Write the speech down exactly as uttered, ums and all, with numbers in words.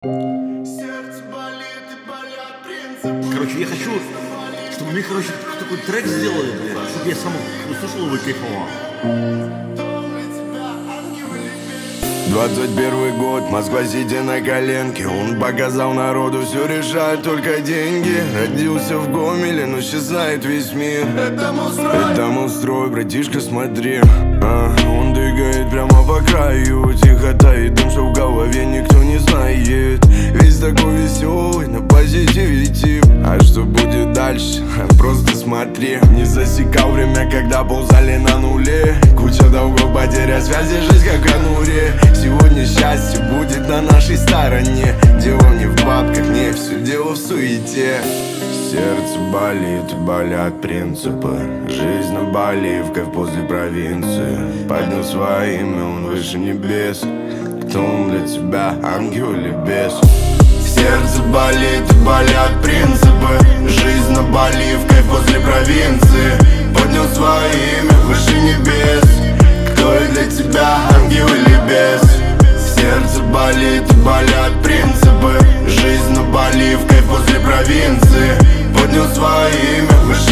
Короче, я хочу, чтобы мы, короче, такой трек сделали, блядь, чтобы я сам услышал его и кайфовал. двадцать первый год, Москва, сидя на коленке. Он показал народу, все решают только деньги. Родился в Гомеле, но исчезает весь мир. Это мой строй, это мой строй, братишка, смотри. а, Он двигает прямо по краю. Тихо тает дым, что в голове никто не знает. Весь такой веселый, на позитиве тип. А что будет дальше? Просто смотри. Не засекал время, когда ползали на нуле. Куча долгов, потеря связи, жизнь как в конуре. Сегодня счастье будет на нашей стороне. Дело не в бабках, не все дело в суете. Сердце болит, болят принципы. Жизнь на Бали, в кайф после провинции. Поднял свое имя, он выше небес. Кто он для тебя, ангел или бес? Сердце болит, болят принципы. Жизнь на Бали, в кайф после провинции. Поднял свое имя, выше небес. Кто я для тебя, ангел или бес? Сердце болит, болят принципы. Жизнь на Бали, в кайф после провинции. Поднял свое имя, выше